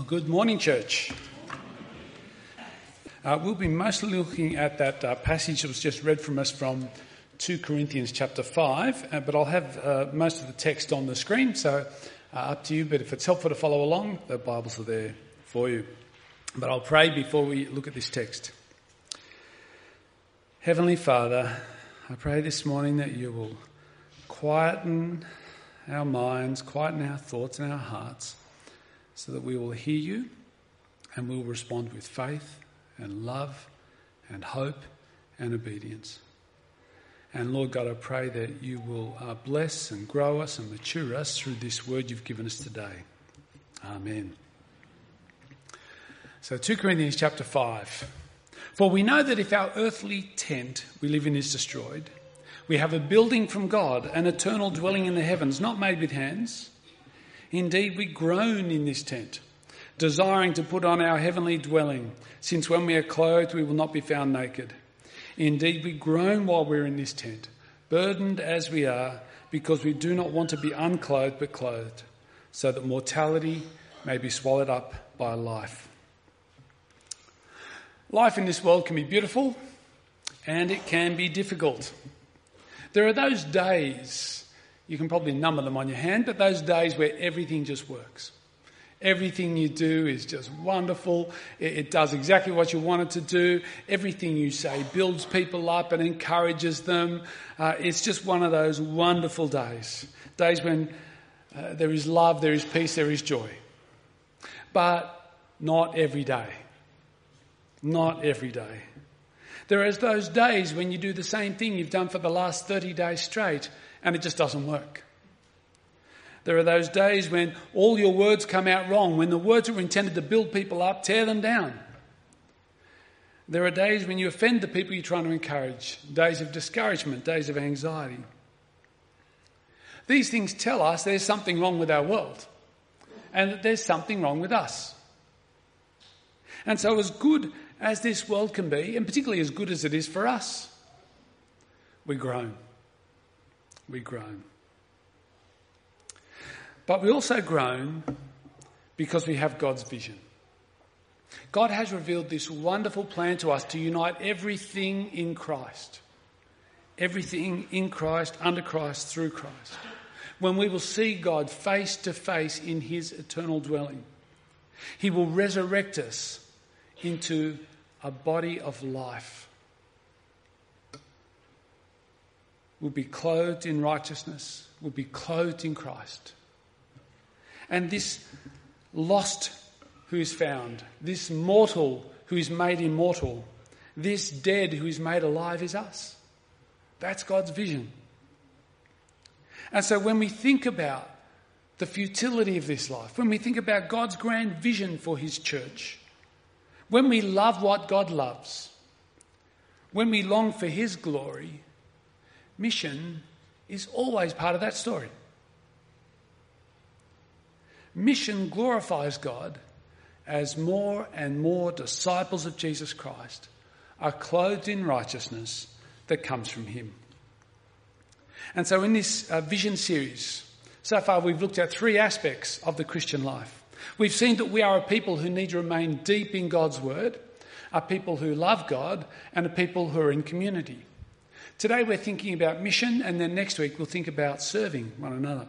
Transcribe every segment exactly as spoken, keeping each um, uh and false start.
Well, good morning, church. Uh, we'll be mostly looking at that uh, passage that was just read from us from two Corinthians chapter five, uh, but I'll have uh, most of the text on the screen, so uh, up to you. But if it's helpful to follow along, the Bibles are there for you. But I'll pray before we look at this text. Heavenly Father, I pray this morning that you will quieten our minds, quieten our thoughts and our hearts, so that we will hear you and we will respond with faith and love and hope and obedience. And Lord God, I pray that you will uh, bless and grow us and mature us through this word you've given us today. Amen. So two Corinthians chapter five. For we know that if our earthly tent we live in is destroyed, we have a building from God, an eternal dwelling in the heavens, not made with hands. Indeed, we groan in this tent, desiring to put on our heavenly dwelling, since when we are clothed, we will not be found naked. Indeed, we groan while we're in this tent, burdened as we are, because we do not want to be unclothed but clothed, so that mortality may be swallowed up by life. Life in this world can be beautiful, and it can be difficult. There are those days, you can probably number them on your hand, but those days where everything just works. Everything you do is just wonderful. It, it does exactly what you want it to do. Everything you say builds people up and encourages them. Uh, it's just one of those wonderful days. Days when uh, there is love, there is peace, there is joy. But not every day. Not every day. There is those days when you do the same thing you've done for the last thirty days straight and it just doesn't work. There are those days when all your words come out wrong, when the words that were intended to build people up, tear them down. There are days when you offend the people you're trying to encourage, days of discouragement, days of anxiety. These things tell us there's something wrong with our world and that there's something wrong with us. And so as good as this world can be, and particularly as good as it is for us, we groan. We groan. But we also groan because we have God's vision. God has revealed this wonderful plan to us to unite everything in Christ. Everything in Christ, under Christ, through Christ. When we will see God face to face in his eternal dwelling, he will resurrect us into a body of life. We'll be clothed in righteousness. We'll be clothed in Christ. And this lost who is found, this mortal who is made immortal, this dead who is made alive is us. That's God's vision. And so when we think about the futility of this life, when we think about God's grand vision for his church, when we love what God loves, when we long for his glory, mission is always part of that story. Mission glorifies God as more and more disciples of Jesus Christ are clothed in righteousness that comes from him. And so in this uh, vision series, so far we've looked at three aspects of the Christian life. We've seen that we are a people who need to remain deep in God's word, a people who love God, and a people who are in community. Today we're thinking about mission, and then next week we'll think about serving one another.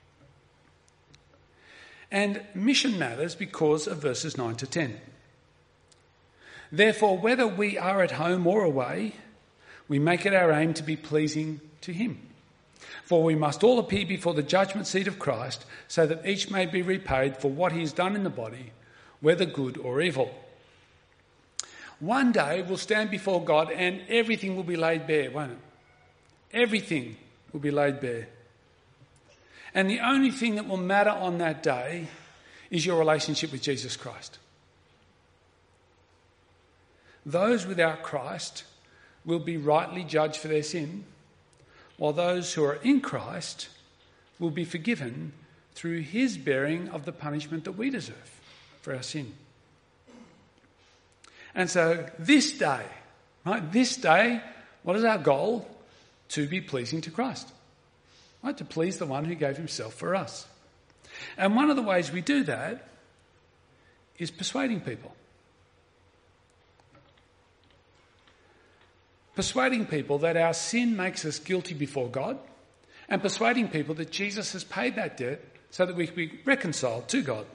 And mission matters because of verses nine to ten. Therefore, whether we are at home or away, we make it our aim to be pleasing to him. For we must all appear before the judgment seat of Christ, so that each may be repaid for what he has done in the body, whether good or evil. One day we'll stand before God and everything will be laid bare, won't it? Everything will be laid bare. And the only thing that will matter on that day is your relationship with Jesus Christ. Those without Christ will be rightly judged for their sin, while those who are in Christ will be forgiven through his bearing of the punishment that we deserve for our sin. And so this day, right, this day, what is our goal? To be pleasing to Christ. Right, to please the one who gave himself for us. And one of the ways we do that is persuading people. Persuading people that our sin makes us guilty before God, and persuading people that Jesus has paid that debt so that we can be reconciled to God.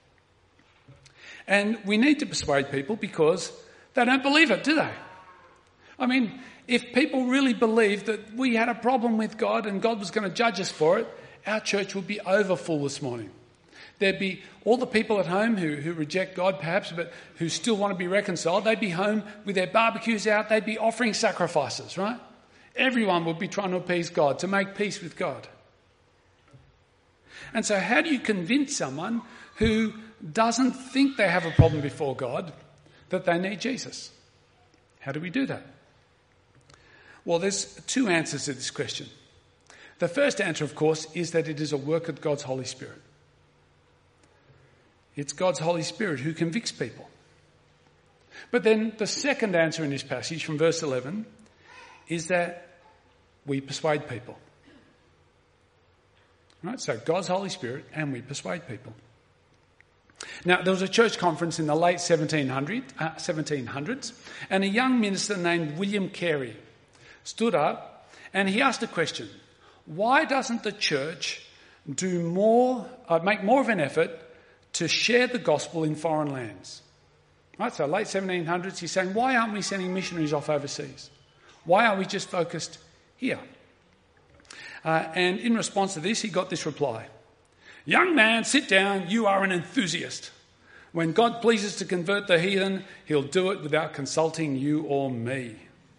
And we need to persuade people because they don't believe it, do they? I mean, if people really believed that we had a problem with God and God was going to judge us for it, our church would be overfull this morning. There'd be all the people at home who, who reject God perhaps, but who still want to be reconciled. They'd be home with their barbecues out. They'd be offering sacrifices, right? Everyone would be trying to appease God, to make peace with God. And so how do you convince someone who doesn't think they have a problem before God that they need Jesus? How do we do that? Well, there's two answers to this question. The first answer, of course, is that it is a work of God's Holy Spirit. It's God's Holy Spirit who convicts people. But then the second answer in this passage from verse eleven is that we persuade people. Right? So God's Holy Spirit and we persuade people. Now, there was a church conference in the late seventeen hundreds, and a young minister named William Carey stood up and he asked a question. Why doesn't the church do more, uh, make more of an effort to share the gospel in foreign lands? Right, so late seventeen hundreds, he's saying, why aren't we sending missionaries off overseas? Why are we just focused here? Uh, and in response to this, he got this reply. Young man, sit down, you are an enthusiast. When God pleases to convert the heathen, he'll do it without consulting you or me.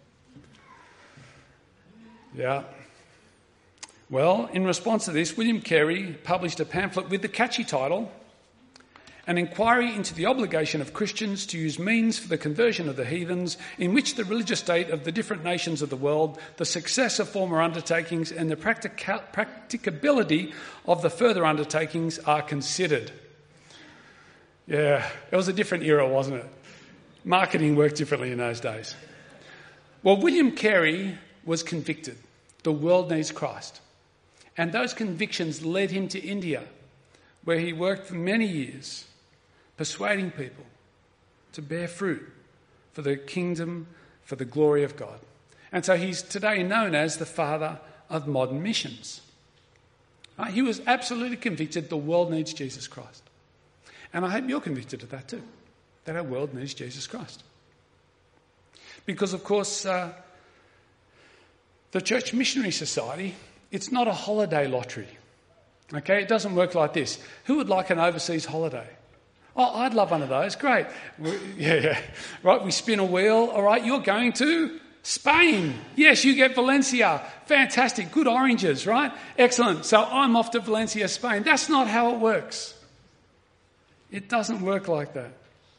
Yeah. Well, in response to this, William Carey published a pamphlet with the catchy title, An Inquiry into the Obligation of Christians to Use Means for the Conversion of the Heathens, in which the religious state of the different nations of the world, the success of former undertakings and the practica- practicability of the further undertakings are considered. Yeah, it was a different era, wasn't it? Marketing worked differently in those days. Well, William Carey was convicted. The world needs Christ. And those convictions led him to India, where he worked for many years, persuading people to bear fruit for the kingdom, for the glory of God. And so he's today known as the father of modern missions. Right? He was absolutely convicted the world needs Jesus Christ. And I hope you're convicted of that too, that our world needs Jesus Christ. Because, of course, uh, the Church Missionary Society, it's not a holiday lottery. Okay, it doesn't work like this. Who would like an overseas holiday? Oh, I'd love one of those. Great. We, yeah, yeah. Right, we spin a wheel. All right, you're going to Spain. Yes, you get Valencia. Fantastic. Good oranges, right? Excellent. So I'm off to Valencia, Spain. That's not how it works. It doesn't work like that.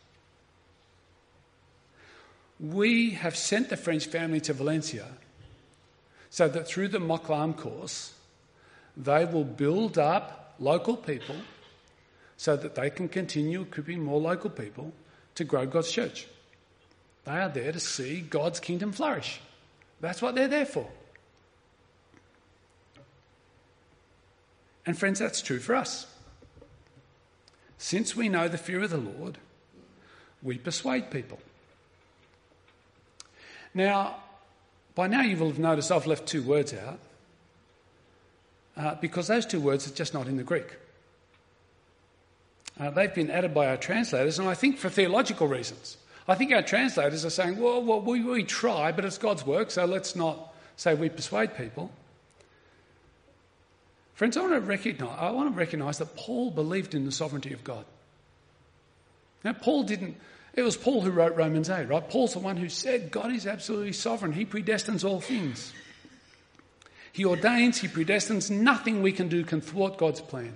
We have sent the French family to Valencia so that through the Moklam course, they will build up local people so that they can continue equipping more local people to grow God's church. They are there to see God's kingdom flourish. That's what they're there for. And friends, that's true for us. Since we know the fear of the Lord, we persuade people. Now, by now you will have noticed I've left two words out uh, because those two words are just not in the Greek. Uh, they've been added by our translators, and I think for theological reasons. I think our translators are saying, well, well we, we try, but it's God's work, so let's not say we persuade people. Friends, I want to recognise, I want to recognise that Paul believed in the sovereignty of God. Now, Paul didn't, it was Paul who wrote Romans eight, right? Paul's the one who said God is absolutely sovereign. He predestines all things. He ordains, he predestines. Nothing we can do can thwart God's plan.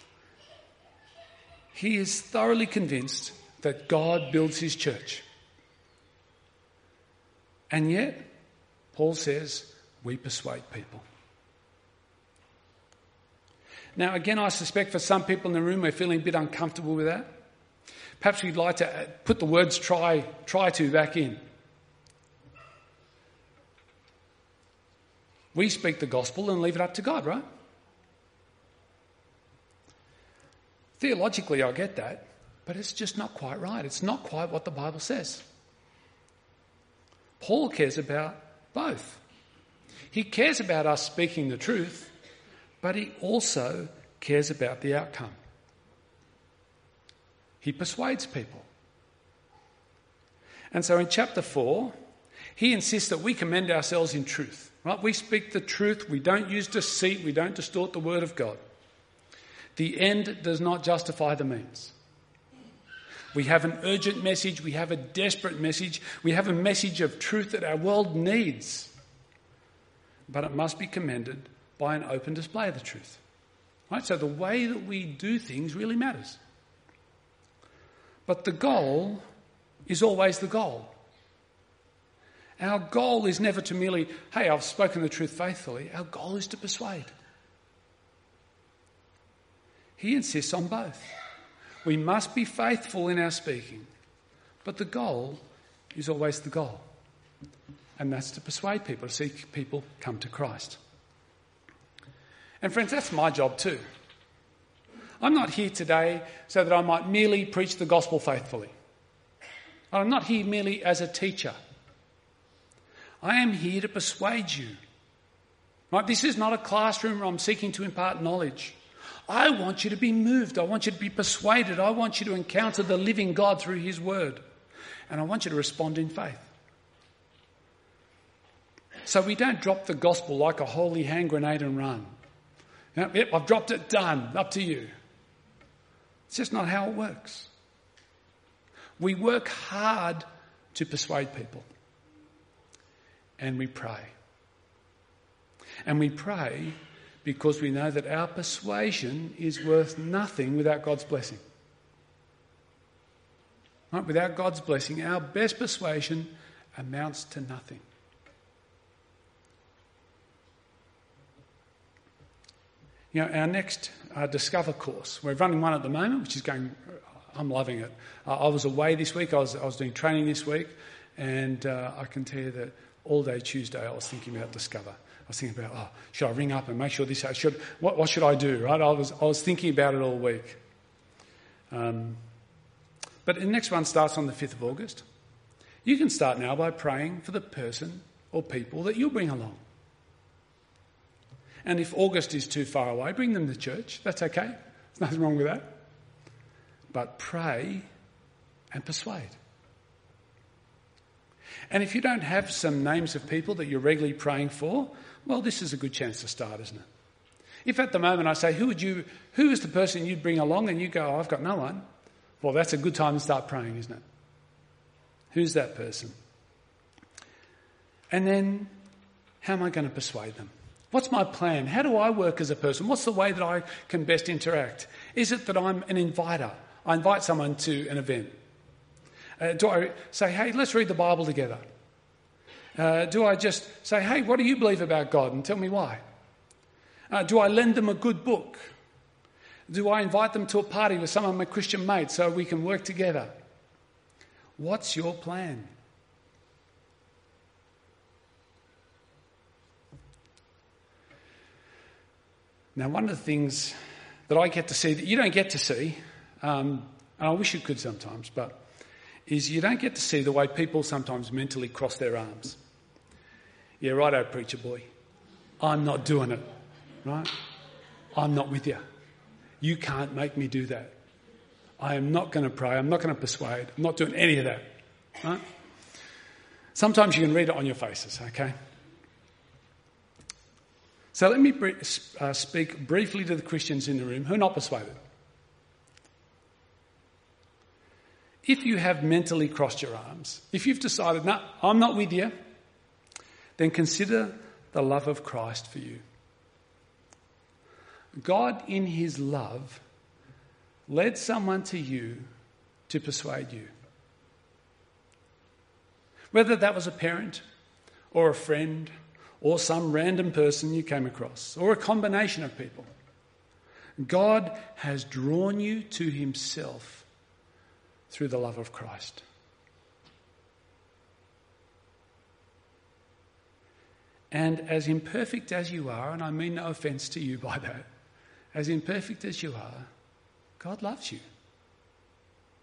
He is thoroughly convinced that God builds his church. And yet, Paul says, we persuade people. Now, again, I suspect for some people in the room, we're feeling a bit uncomfortable with that. Perhaps we'd like to put the words try, try to back in. We speak the gospel and leave it up to God, right? Theologically, I get that. but it's just not quite right. It's not quite what the Bible says. Paul cares about both. He cares about us speaking the truth, but he also cares about the outcome. He persuades people. And so in chapter four, he insists that we commend ourselves in truth. Right? We speak the truth. We don't use deceit. We don't distort the word of God. The end does not justify the means. We have an urgent message. We have a desperate message. We have a message of truth that our world needs. But it must be commended by an open display of the truth. Right? So the way that we do things really matters. But the goal is always the goal. Our goal is never to merely, hey, I've spoken the truth faithfully. Our goal is to persuade. He insists on both. We must be faithful in our speaking, but the goal is always the goal. And that's to persuade people, to see people come to Christ. And friends, that's my job too. I'm not here today so that I might merely preach the gospel faithfully. I'm not here merely as a teacher. I am here to persuade you. Right? This is not a classroom where I'm seeking to impart knowledge. I want you to be moved. I want you to be persuaded. I want you to encounter the living God through his word. And I want you to respond in faith. So we don't drop the gospel like a holy hand grenade and run. You know, yep, I've dropped it, done, up to you. It's just not how it works. We work hard to persuade people. And we pray. And we pray because we know that our persuasion is worth nothing without God's blessing. Right? Without God's blessing, our best persuasion amounts to nothing. You know, our next uh, Discover course, we're running one at the moment, which is going, I'm loving it. Uh, I was away this week, I was, I was doing training this week, and uh, I can tell you that all day Tuesday I was thinking about Discover. I was thinking about, oh, should I ring up and make sure this, should, what, what should I do, right? I was, I was thinking about it all week. Um, but the next one starts on the fifth of August. You can start now by praying for the person or people that you'll bring along. And if August is too far away, bring them to church. That's okay. There's nothing wrong with that. But pray and persuade. And if you don't have some names of people that you're regularly praying for, well, this is a good chance to start, isn't it? If at the moment I say, who would you, who is the person you'd bring along, and you go, oh, I've got no one, well, that's a good time to start praying, isn't it? Who's that person? And then, how am I going to persuade them? What's my plan? How do I work as a person? What's the way that I can best interact? Is it that I'm an inviter? I invite someone to an event. Uh, do I say, hey, let's read the Bible together? Uh, do I just say, hey, what do you believe about God? And tell me why. Uh, do I lend them a good book? Do I invite them to a party with some of my Christian mates so we can work together? What's your plan? Now, one of the things that I get to see that you don't get to see, um, and I wish you could sometimes, but is you don't get to see the way people sometimes mentally cross their arms. Yeah, righto, preacher boy. I'm not doing it, right? I'm not with you. You can't make me do that. I am not going to pray. I'm not going to persuade. I'm not doing any of that, right? Sometimes you can read it on your faces, okay? So let me uh, speak briefly to the Christians in the room who are not persuaded. If you have mentally crossed your arms, if you've decided, no, I'm not with you, then consider the love of Christ for you. God, in his love, led someone to you to persuade you. Whether that was a parent or a friend or some random person you came across, or a combination of people. God has drawn you to himself through the love of Christ. And as imperfect as you are, and I mean no offence to you by that, as imperfect as you are, God loves you.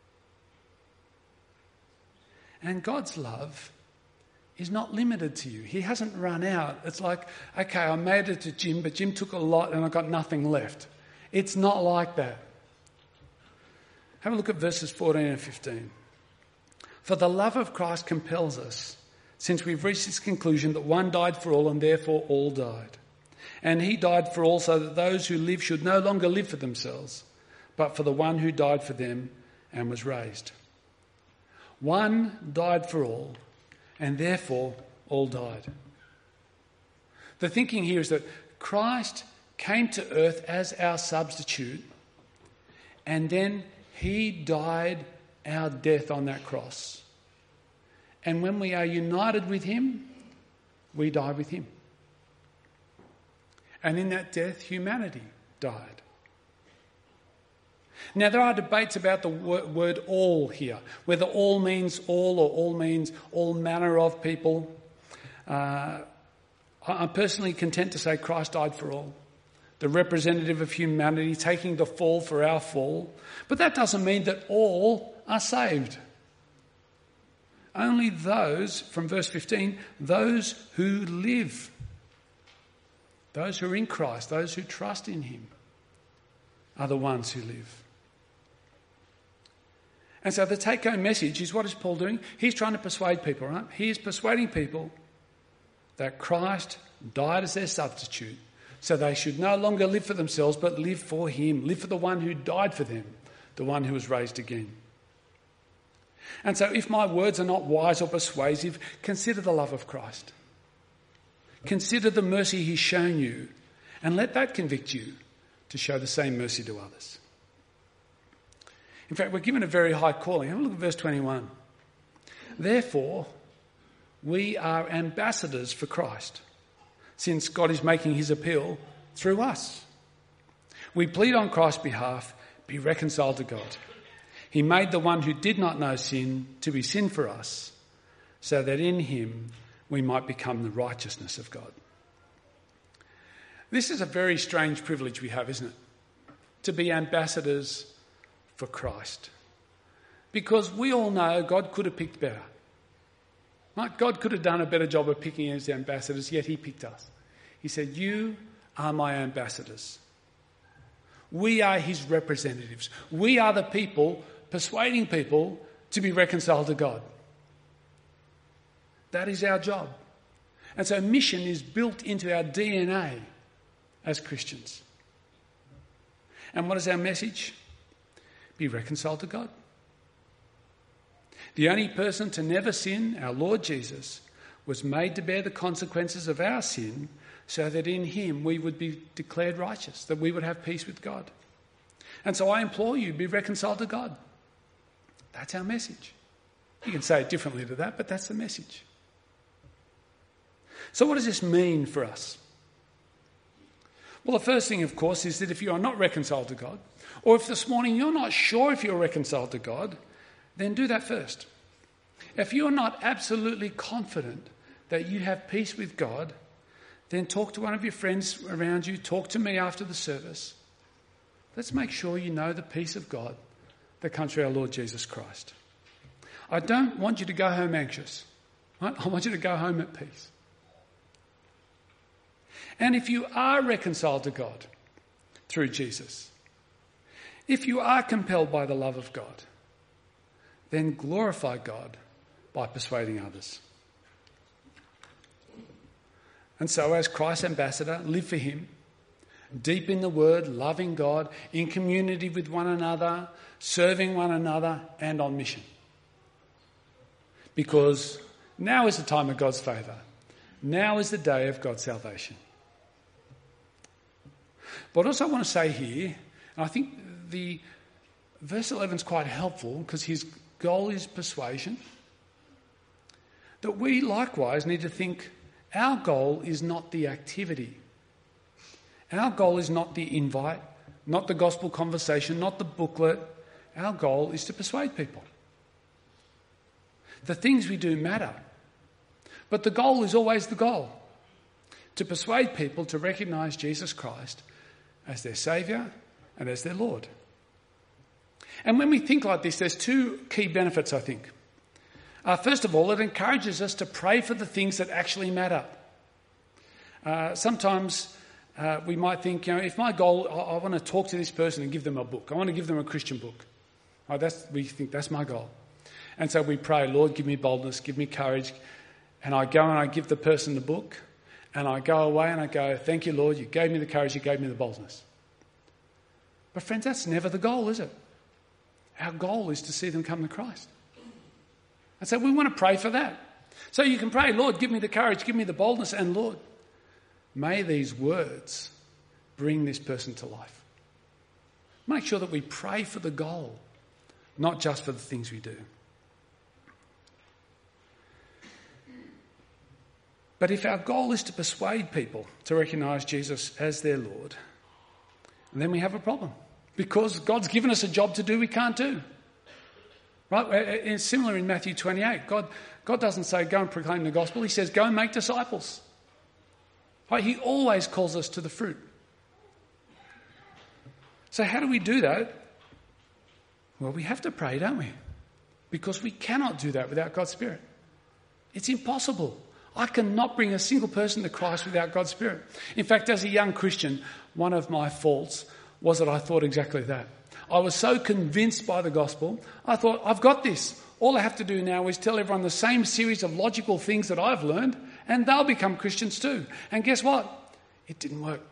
And God's love is not limited to you. He hasn't run out. It's like, okay, I made it to Jim, but Jim took a lot and I got nothing left. It's not like that. Have a look at verses fourteen and fifteen. For the love of Christ compels us, since we've reached this conclusion that one died for all and therefore all died. And he died for all so that those who live should no longer live for themselves, but for the one who died for them and was raised. One died for all, and therefore all died. The thinking here is that Christ came to earth as our substitute, and then he died our death on that cross. And when we are united with him, we die with him. And in that death, humanity died. Now, there are debates about the word all here, whether all means all or all means all manner of people. Uh, I'm personally content to say Christ died for all, the representative of humanity, taking the fall for our fall. But that doesn't mean that all are saved. Only those, from verse fifteen, those who live, those who are in Christ, those who trust in him, are the ones who live. And so the take-home message is, what is Paul doing? He's trying to persuade people, right? He is persuading people that Christ died as their substitute, so they should no longer live for themselves, but live for him, live for the one who died for them, the one who was raised again. And so if my words are not wise or persuasive, consider the love of Christ. Consider the mercy he's shown you, and let that convict you to show the same mercy to others. In fact, we're given a very high calling. Have a look at verse twenty-one. Therefore, we are ambassadors for Christ, since God is making his appeal through us. We plead on Christ's behalf, be reconciled to God. He made the one who did not know sin to be sin for us, so that in him we might become the righteousness of God. This is a very strange privilege we have, isn't it? To be ambassadors for Christ. Because we all know God could have picked better. Right? God could have done a better job of picking his ambassadors, yet he picked us. He said, you are my ambassadors. We are his representatives. We are the people persuading people to be reconciled to God. That is our job. And so mission is built into our D N A as Christians. And what is our message? Be reconciled to God. The only person to never sin, our Lord Jesus, was made to bear the consequences of our sin so that in him we would be declared righteous, that we would have peace with God. And so I implore you, be reconciled to God. That's our message. You can say it differently to that, but that's the message. So what does this mean for us? Well, the first thing, of course, is that if you are not reconciled to God, or if this morning you're not sure if you're reconciled to God, then do that first. If you're not absolutely confident that you have peace with God, then talk to one of your friends around you, talk to me after the service. Let's make sure you know the peace of God that comes through our Lord Jesus Christ. I don't want you to go home anxious. Right? I want you to go home at peace. And if you are reconciled to God through Jesus, if you are compelled by the love of God, then glorify God by persuading others. And so as Christ's ambassador, live for him, deep in the word, loving God, in community with one another, serving one another, and on mission. Because now is the time of God's favour. Now is the day of God's salvation. But also I want to say here, and I think the verse eleven is quite helpful because his goal is persuasion, that we likewise need to think our goal is not the activity. Our goal is not the invite, not the gospel conversation, not the booklet. Our goal is to persuade people. The things we do matter, but the goal is always the goal, to persuade people to recognise Jesus Christ as their Saviour and as their Lord. And when we think like this, there's two key benefits, I think. Uh, first of all, it encourages us to pray for the things that actually matter. Uh, sometimes uh, we might think, you know, if my goal, I, I want to talk to this person and give them a book. I want to give them a Christian book. Oh, that's, we think that's my goal. And so we pray, Lord, give me boldness, give me courage. And I go and I give the person the book. And I go away and I go, thank you, Lord, you gave me the courage, you gave me the boldness. But friends, that's never the goal, is it? Our goal is to see them come to Christ. And so we want to pray for that. So you can pray, Lord, give me the courage, give me the boldness, and Lord, may these words bring this person to life. Make sure that we pray for the goal, not just for the things we do. But if our goal is to persuade people to recognise Jesus as their Lord, then we have a problem. Because God's given us a job to do we can't do. Right? It's similar in Matthew twenty-eight. God, God doesn't say go and proclaim the gospel. He says go and make disciples. Right? He always calls us to the fruit. So how do we do that? Well, we have to pray, don't we? Because we cannot do that without God's Spirit. It's impossible. I cannot bring a single person to Christ without God's Spirit. In fact, as a young Christian, one of my faults was that I thought exactly that. I was so convinced by the gospel, I thought, I've got this. All I have to do now is tell everyone the same series of logical things that I've learned, and they'll become Christians too. And guess what? It didn't work.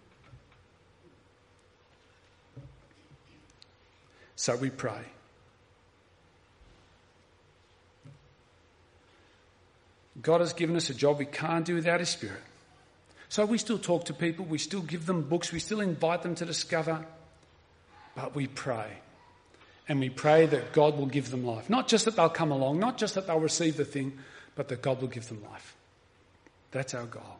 So we pray. God has given us a job we can't do without His Spirit. So we still talk to people, we still give them books, we still invite them to discover, but we pray. And we pray that God will give them life. Not just that they'll come along, not just that they'll receive the thing, but that God will give them life. That's our goal.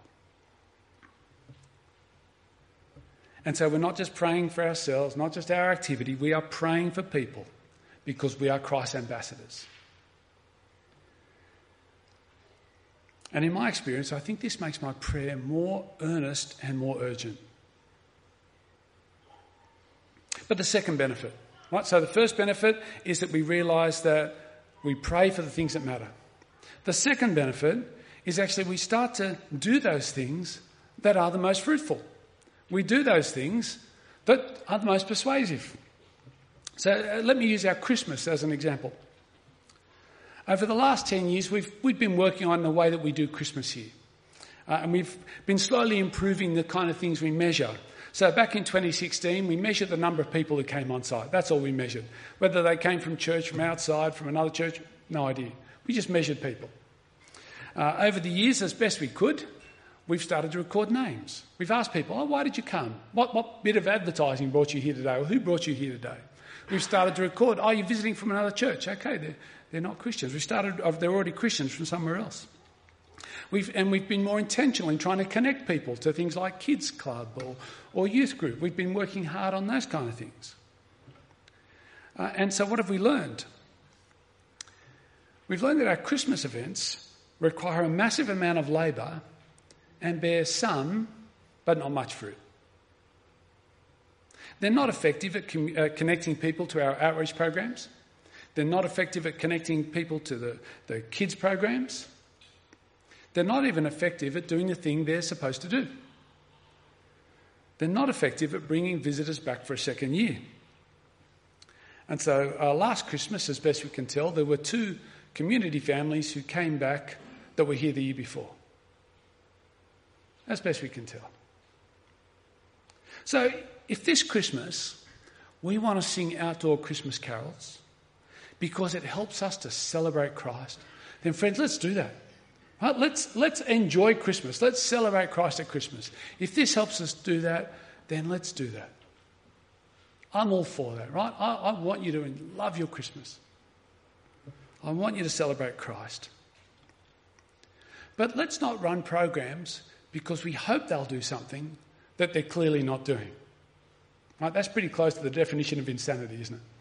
And so we're not just praying for ourselves, not just our activity, we are praying for people because we are Christ's ambassadors. And in my experience, I think this makes my prayer more earnest and more urgent. But the second benefit, right? So the first benefit is that we realise that we pray for the things that matter. The second benefit is actually we start to do those things that are the most fruitful. We do those things that are the most persuasive. So uh, let me use our Christmas as an example. Over the last ten years, we've, we've been working on the way that we do Christmas here. Uh, and we've been slowly improving the kind of things we measure. So back in twenty sixteen, we measured the number of people who came on site. That's all we measured. Whether they came from church, from outside, from another church, no idea. We just measured people. Uh, over the years, as best we could, we've started to record names. We've asked people, oh, why did you come? What, what bit of advertising brought you here today? Or who brought you here today? We've started to record, oh, you're visiting from another church. Okay, they're, they're not Christians. We started, oh, they're already Christians from somewhere else. We've, and we've been more intentional in trying to connect people to things like kids club or, or youth group. We've been working hard on those kind of things. Uh, and so what have we learned? We've learned that our Christmas events require a massive amount of labour and bear some, but not much fruit. They're not effective at com- uh, connecting people to our outreach programs. They're not effective at connecting people to the, the kids programs. They're not even effective at doing the thing they're supposed to do. They're not effective at bringing visitors back for a second year. And so uh, last Christmas, as best we can tell, there were two community families who came back that were here the year before. As best we can tell. So if this Christmas we want to sing outdoor Christmas carols because it helps us to celebrate Christ, then friends, let's do that. Right? Let's, let's enjoy Christmas. Let's celebrate Christ at Christmas. If this helps us do that, then let's do that. I'm all for that, right? I, I want you to love your Christmas. I want you to celebrate Christ. But let's not run programs because we hope they'll do something that they're clearly not doing. Right? That's pretty close to the definition of insanity, isn't it?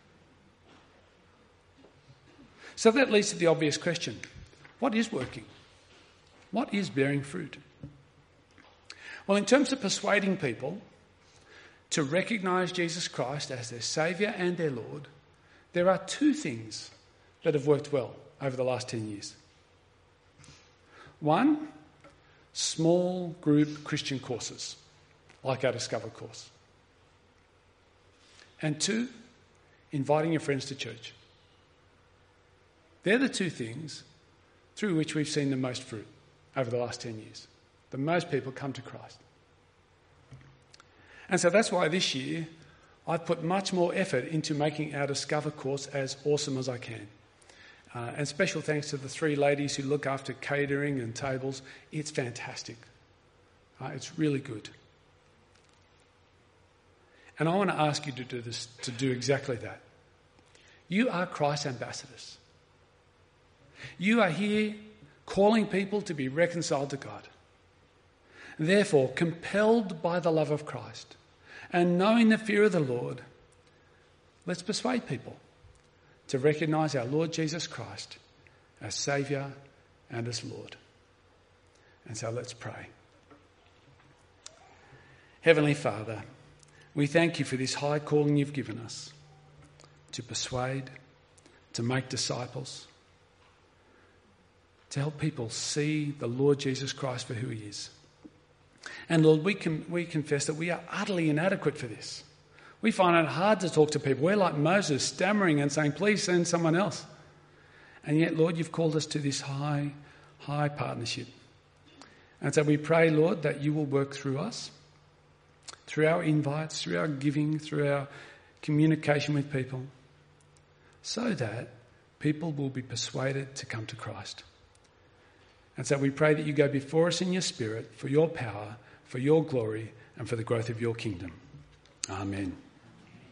So that leads to the obvious question. What is working? What is bearing fruit? Well, in terms of persuading people to recognise Jesus Christ as their Saviour and their Lord, there are two things that have worked well over the last ten years. One, small group Christian courses, like our Discover course. And two, inviting your friends to church. They're the two things through which we've seen the most fruit over the last ten years. The most people come to Christ. And so that's why this year I've put much more effort into making our Discover course as awesome as I can. Uh, and special thanks to the three ladies who look after catering and tables. It's fantastic. Uh, it's really good. And I want to ask you to do this, to do exactly that. You are Christ's ambassadors. You are here calling people to be reconciled to God. Therefore, compelled by the love of Christ and knowing the fear of the Lord, let's persuade people to recognise our Lord Jesus Christ as Saviour and as Lord. And so let's pray. Heavenly Father, we thank you for this high calling you've given us to persuade, to make disciples, to help people see the Lord Jesus Christ for who he is. And Lord, we can, we confess that we are utterly inadequate for this. We find it hard to talk to people. We're like Moses, stammering and saying, please send someone else. And yet, Lord, you've called us to this high, high partnership. And so we pray, Lord, that you will work through us, through our invites, through our giving, through our communication with people, so that people will be persuaded to come to Christ. And so we pray that you go before us in your Spirit for your power, for your glory, and for the growth of your kingdom. Amen.